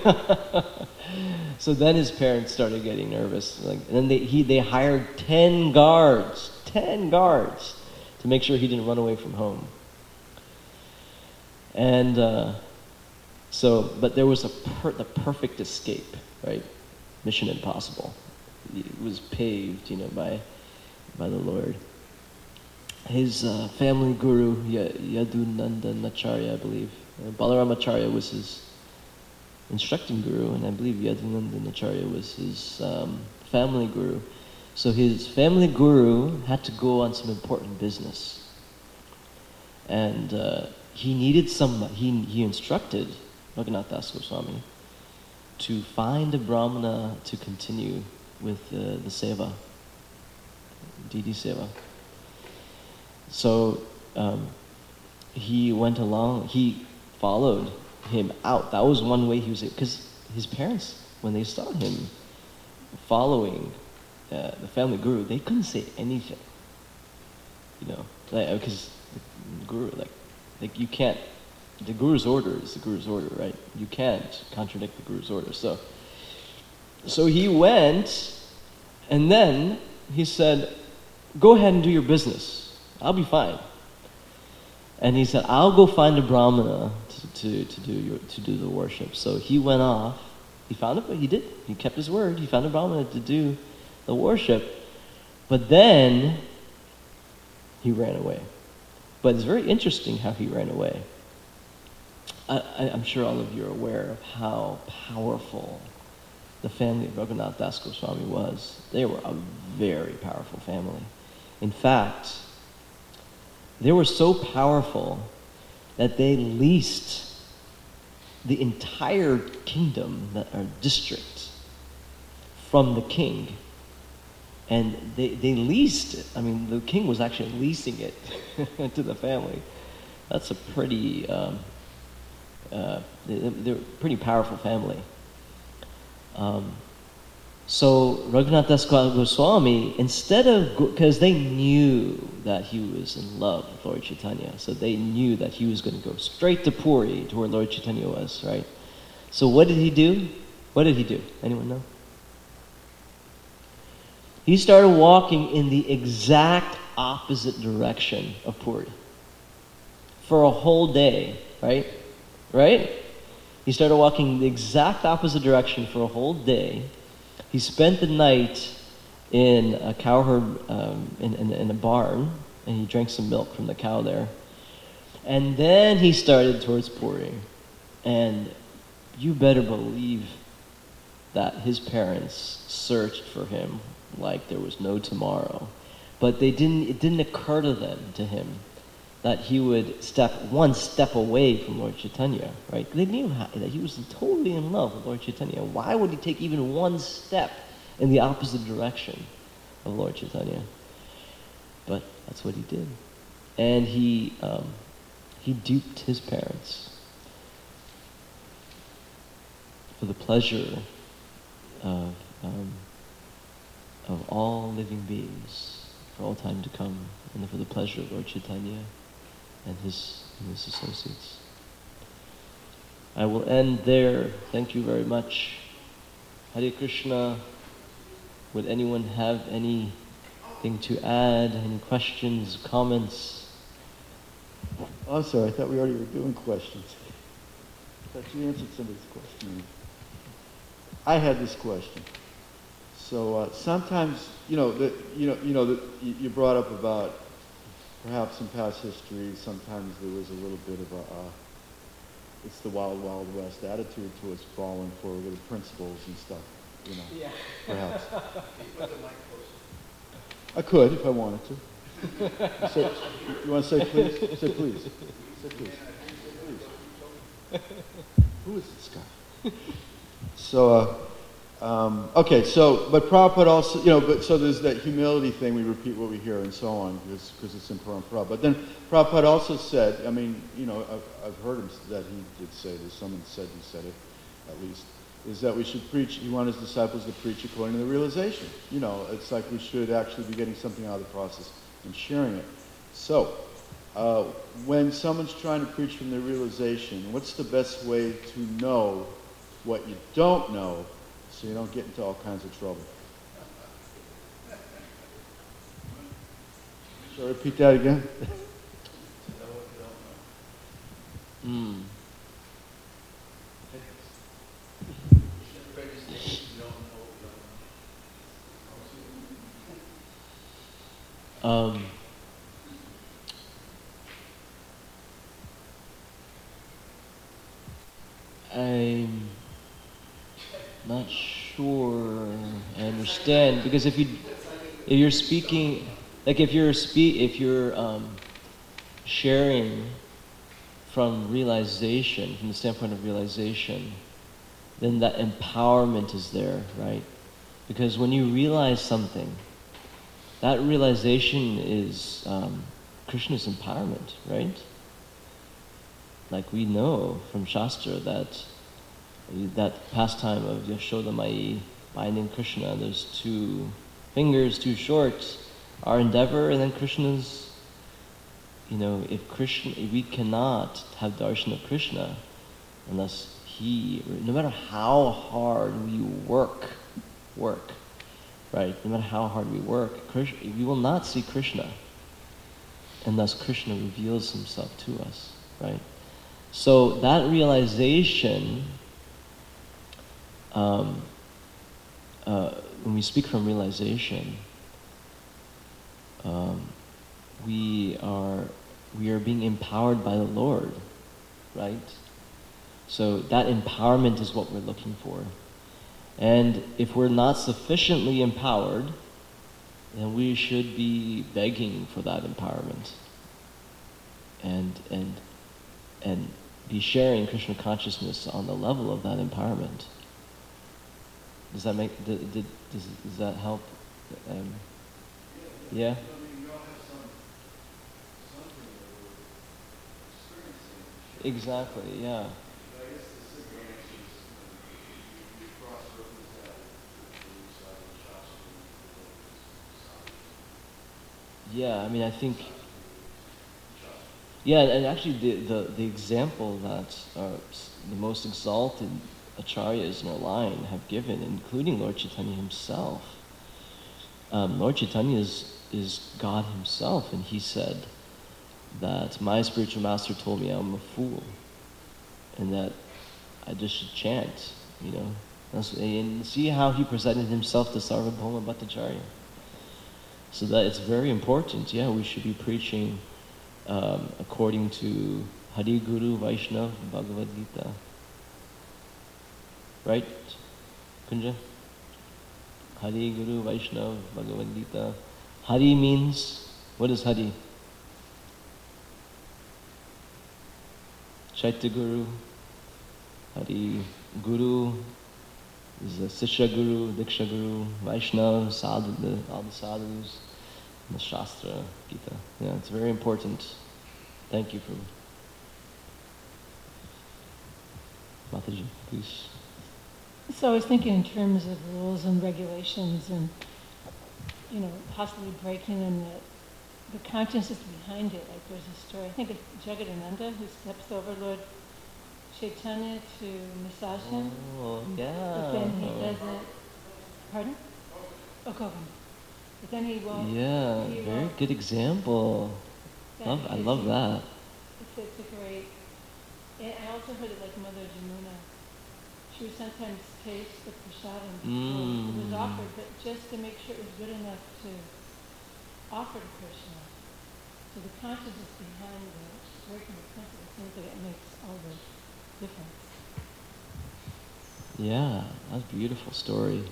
S1: So then his parents started getting nervous, like, and then they he they hired ten guards. Ten guards to make sure he didn't run away from home. And uh, so, but there was a per- the perfect escape, right? Mission impossible. It was paved, you know, by by the Lord. his uh, family guru, Yadunandanacharya, I believe. Uh, Balaramacharya was his instructing guru, and I believe Yadunandanacharya was his um, family guru. So his family guru had to go on some important business. And uh, he needed some, he, he instructed Raghunath Das Goswami to find a brahmana to continue with uh, the seva, D D seva. So um, he went along, he followed him out. That was one way he was, because his parents, when they saw him following uh, the family guru, they couldn't say anything, you know, like, because the guru, like, like you can't, the guru's order is the guru's order, right? You can't contradict the guru's order. So, so he went, and then he said, go ahead and do your business. I'll be fine. And he said, I'll go find a brahmana to, to, to do your, to do the worship. So he went off. He found it, but he did. He kept his word. He found a brahmana to do the worship. But then he ran away. But it's very interesting how he ran away. I, I, I'm sure all of you are aware of how powerful the family of Raghunath Das Goswami was. They were a very powerful family. In fact, they were so powerful that they leased the entire kingdom, or district, from the king. And they, they leased it. I mean, the king was actually leasing it to the family. That's a pretty, um, uh, they, they're a pretty powerful family. Um, so Raghunath Das Goswami, instead of, because they knew that he was in love with Lord Chaitanya, so they knew that he was going to go straight to Puri, to where Lord Chaitanya was, right? So what did he do? What did he do? Anyone know? He started walking in the exact opposite direction of Puri for a whole day, right? Right? He started walking the exact opposite direction for a whole day. He spent the night in a cow herd, um, in, in, in a barn, and he drank some milk from the cow there. And then he started towards Puri. And you better believe that his parents searched for him like there was no tomorrow. But they didn't, it didn't occur to them, to him, that he would step one step away from Lord Chaitanya, right? They knew how, that he was totally in love with Lord Chaitanya. Why would he take even one step in the opposite direction of Lord Chaitanya? But that's what he did. And he, um, he duped his parents for the pleasure of, um, of all living beings, for all time to come, and for the pleasure of Lord Chaitanya and his, and his associates. I will end there. Thank you very much. Hare Krishna. Would anyone have anything to add? Any questions, comments?
S3: Oh, I'm sorry, I thought we already were doing questions. I thought you answered somebody's question. I had this question. So uh, sometimes, you know, the, you know, you know, the, you brought up about perhaps in past history, sometimes there was a little bit of a, uh, it's the wild, wild west attitude towards falling for little principles and stuff, you know, yeah. Perhaps. I could if I wanted to. So, you want to say please? Say please. Say please. please. Who is this guy? So, uh, Um, okay, so, but Prabhupada also, you know, but so there's that humility thing, we repeat what we hear and so on, because, because it's in Parampara. But then Prabhupada also said, I mean, you know, I've, I've heard him that he did say this, someone said he said it, at least, is that we should preach, he wanted his disciples to preach according to the realization. You know, it's like we should actually be getting something out of the process and sharing it. So, uh, when someone's trying to preach from their realization, what's the best way to know what you don't know, so you don't get into all kinds of trouble? Shall I repeat that again?
S1: Mm. Um, I'm not sure I understand, because if you if you're speaking, like if you're spe- if you're um, sharing from realization, from the standpoint of realization, then that empowerment is there, right? Because when you realize something, that realization is um, Krishna's empowerment, right? Like we know from Shastra that that pastime of Yashoda Mai binding Krishna, there's two fingers too short, our endeavor, and then Krishna's, you know, if Krishna, if we cannot have darshan of Krishna unless he, no matter how hard we work, work, right? No matter how hard we work, Krishna, we will not see Krishna unless Krishna reveals himself to us, right? So that realization, um, uh, when we speak from realization, um, we are we are being empowered by the Lord, right? So that empowerment is what we're looking for. And if we're not sufficiently empowered, then we should be begging for that empowerment. And and and be sharing Krishna consciousness on the level of that empowerment. Does that make, did, did, does, does that help? Um, yeah? Exactly, yeah. Yeah, I mean, I think, yeah, and actually the, the, the example that uh, the most exalted acharyas in our line have given, including Lord Chaitanya himself. Um, Lord Chaitanya is, is God himself, and he said that my spiritual master told me I'm a fool, and that I just should chant, you know. That's, and see how he presented himself to Sarvabhauma Bhattacharya. So that it's very important. Yeah, we should be preaching um, according to Hari Guru Vaishnav Bhagavad Gita. Right, Kunja? Hari Guru Vaishnav Bhagavad Gita. Hari means, what is Hari? Chaitya Guru. Hari Guru is the Sishya Guru, Diksha Guru, Vaishnav, Sadhu, the, all the sadhus, the Shastra, Gita. Yeah, it's very important. Thank you for Mataji, please.
S4: So I was thinking in terms of rules and regulations and, you know, possibly breaking them, the, the consciousness behind it. Like there's a story, I think it's Jagadananda who steps over Lord Chaitanya to massage him.
S1: Oh, yeah.
S4: But then he doesn't, pardon? Oh, Govind. But then he won't.
S1: Yeah,
S4: he
S1: very
S4: won't,
S1: good example. Love, I love that.
S4: It's, it's a great, and I also heard it like Mother Jamuna. She would sometimes taste the prasadam before
S1: Mm.
S4: it was offered, but just to make sure it was good enough to offer to Krishna. So the consciousness behind the working the principle seems that it makes all the difference.
S1: Yeah, that's a beautiful story.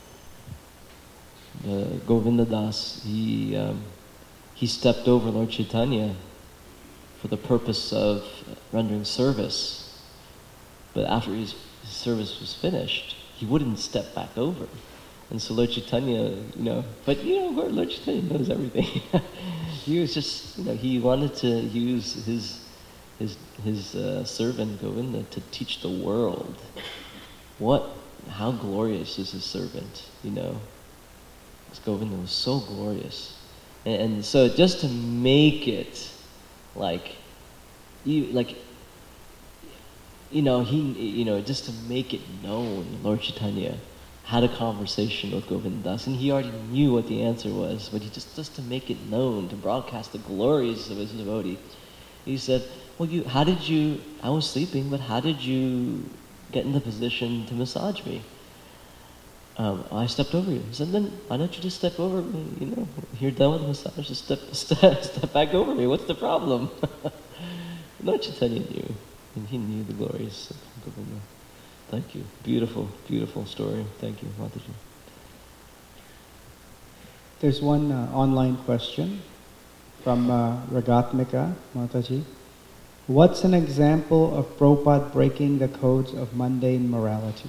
S1: The Govinda Das, he um, he stepped over Lord Chaitanya for the purpose of rendering service, but after his, his service was finished, he wouldn't step back over. And so Lord Chaitanya, you know, but you know, Lord Chaitanya knows everything. He was just, you know, he wanted to use his his his uh, servant Govinda to teach the world what, how glorious is his servant, you know. Because Govinda was so glorious, and, and so just to make it like, you like. You know, he, you know, just to make it known, Lord Chaitanya had a conversation with Govinda Das, and he already knew what the answer was, but he just, just to make it known, to broadcast the glories of his devotee, he said, well, you, how did you, I was sleeping, but how did you get in the position to massage me? Um, I stepped over you. He said, then why don't you just step over me, you know, you're done with the massage, just step, step, step back over me, what's the problem? Lord Chaitanya knew. And he knew the glories of Govinda. Thank you. Beautiful, beautiful story. Thank you, Mataji.
S5: There's one uh, online question from uh, Ragatmika Mataji. What's an example of Prabhupada breaking the codes of mundane morality?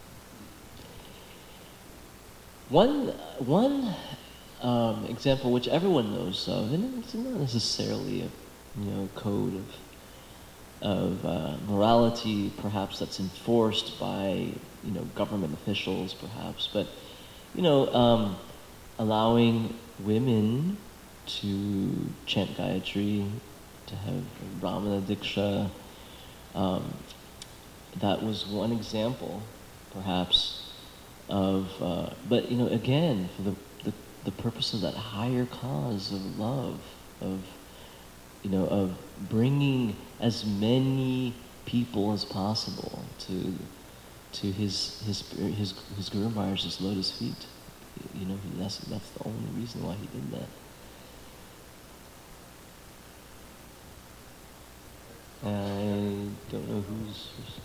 S1: One, one um, example which everyone knows of, and it's not necessarily a you know code of of uh, morality, perhaps that's enforced by you know government officials, perhaps, but you know um, allowing women to chant Gayatri, to have Brahmana Diksha. Um, that was one example, perhaps, of, uh, but you know, again, for the, the, the purpose of that higher cause of love, of, you know, of bringing as many people as possible to, to his, his, his, his Guru Maharaj's lotus feet. You know, that's, that's the only reason why he did that. I don't know who's first.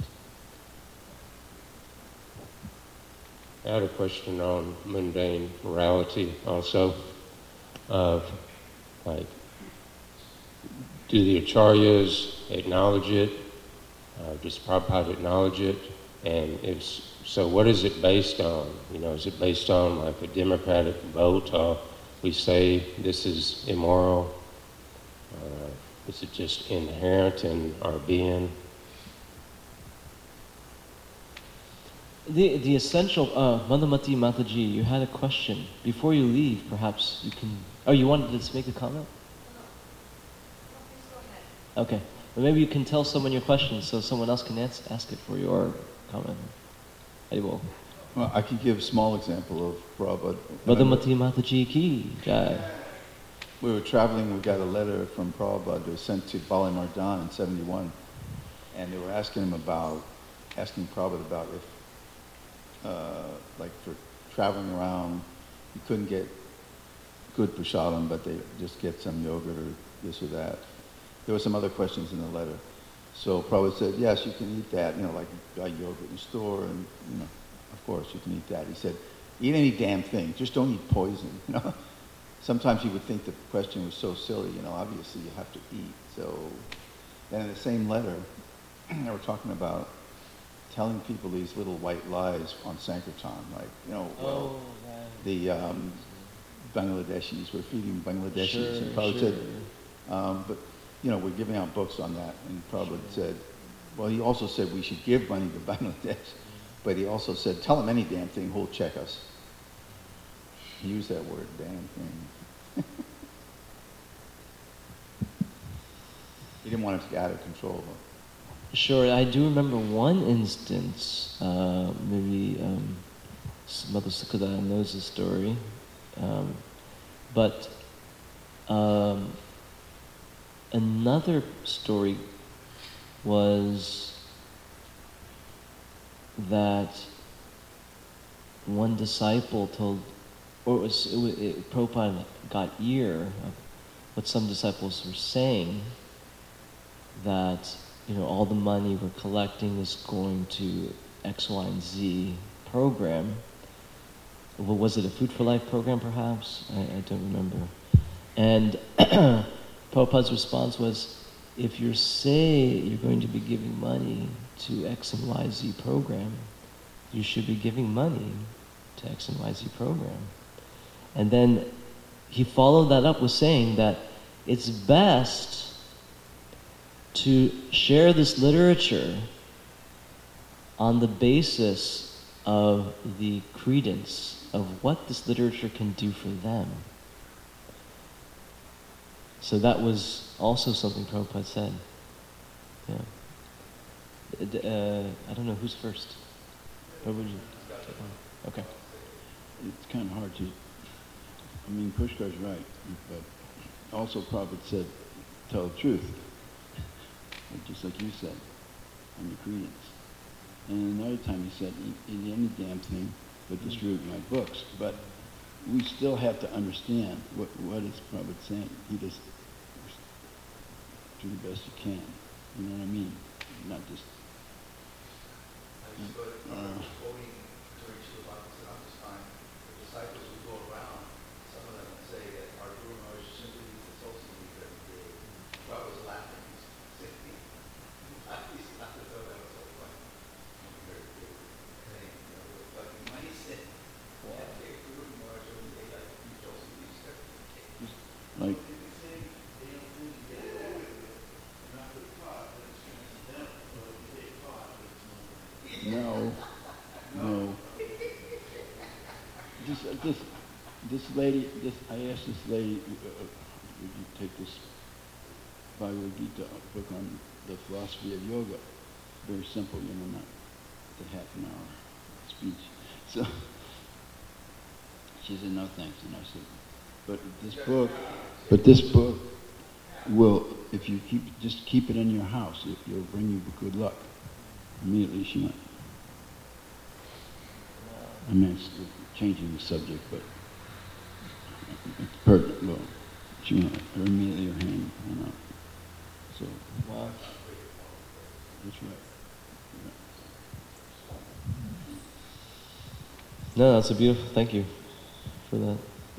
S6: I had a question on mundane morality also. Of like, do the acharyas acknowledge it? Uh, does Prabhupada acknowledge it? And if so, what is it based on? You know, is it based on like a democratic vote? Uh, we say this is immoral. Uh, is it just inherent in our being?
S1: The the essential, uh, Mandamati Mataji, you had a question. Before you leave, perhaps you can, oh, you wanted to make a comment? Okay, well, maybe you can tell someone your question so someone else can ask, ask it for your comment. Well,
S3: I could give a small example of Prabhupada.
S1: Mandamati Mataji ki jai.
S3: We were traveling, we got a letter from Prabhupada that was sent to Bali Mardan in seventy-one, and they were asking him about, asking Prabhupada about if Uh, like for traveling around, you couldn't get good prasadam, but they just get some yogurt or this or that. There were some other questions in the letter. So Prabhupada said, yes, you can eat that, you know, like buy yogurt in the store, and, you know, of course you can eat that. He said, eat any damn thing, just don't eat poison, you know. Sometimes you would think the question was so silly, you know, obviously you have to eat. So, then in the same letter, they were talking about telling people these little white lies on Sankirtan, like, you know, well,
S1: oh, right.
S3: the um, Bangladeshis were feeding Bangladeshis.
S1: Sure,
S3: and Prabhupada
S1: sure.
S3: said, um, but, you know, we're giving out books on that. And Prabhupada sure. said, well, he also said we should give money to Bangladesh. But he also said, tell them any damn thing, who'll check us. He used that word, damn thing. He didn't want it to get out of control, though.
S1: Sure, I do remember one instance, uh, maybe um, Mother Sukada knows the story, um, but um, another story was that one disciple told, or it was, it, was- it, Prabhupada got ear of what some disciples were saying, that you know, all the money we're collecting is going to X, Y, and Z program. Well, was it a Food for Life program, perhaps? I, I don't remember. And Prabhupada's response was, if you say you're going to be giving money to X and Y, Z program, you should be giving money to X and Y, Z program. And then he followed that up with saying that it's best to share this literature on the basis of the credence of what this literature can do for them. So that was also something Prabhupada said. Yeah. Uh, I don't know, who's first? Or would you? Okay.
S3: It's kind of hard to, I mean, Pushkar's right, but also Prabhupada said, tell the truth. Just like you said, on the credence. And another time he said, eat, eat any damn thing, but distribute my books. But we still have to understand what, what is Prabhupada saying. He just, do the best you can. You know what I mean? Not just... Uh, like, no, no. This, uh, this, this lady, this, I asked this lady, uh, uh, would you take this Bhagavad Gita book on the philosophy of yoga? Very simple, you know, not the half an hour speech. So she said, no thanks. And I said, but this book, but this book will, if you keep, just keep it in your house, it, it'll bring you good luck. Immediately she went. I mean, it's changing the subject, but it's pertinent. Well, she went, immediately her hand went up. So,
S1: Wow.
S3: that's right.
S1: No, that's a beautiful, thank you for that.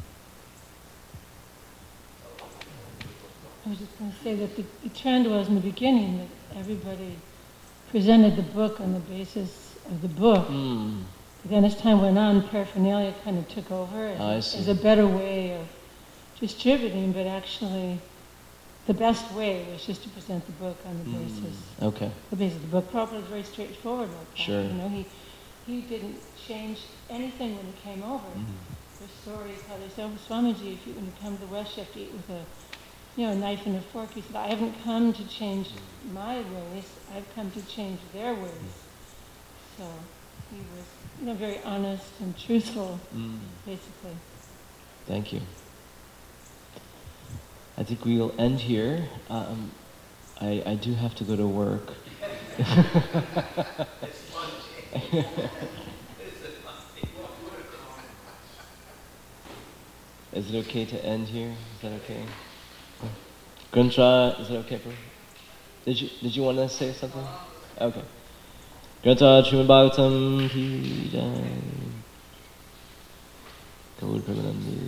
S4: I was just going to say that the, the trend was in the beginning that everybody presented the book on the basis of the book.
S1: Mm.
S4: But then as time went on, paraphernalia kind of took over as,
S1: I see.
S4: as a better way of distributing, but actually the best way was just to present the book on the
S1: Mm.
S4: basis,
S1: Okay.
S4: the basis of the book. Prabhupada was very straightforward like that.
S1: Sure.
S4: You know, he, he didn't change anything when he came over.
S1: Mm.
S4: There's stories how they said, oh, Swamiji, if you, when you come to the West, you have to eat with a, you know, a knife and a fork. He said, I haven't come to change my ways, I've come to change their ways. So he was, you know, very honest and truthful,
S1: Mm.
S4: basically.
S1: Thank you. I think we will end here. Um, I, I do have to go to work. Is it okay to end here? Is that okay? Grantra, is it okay for? Did you did you want to say something? Okay. Granta Srimad Bhagavatam ki jai. Gaur Premanandi.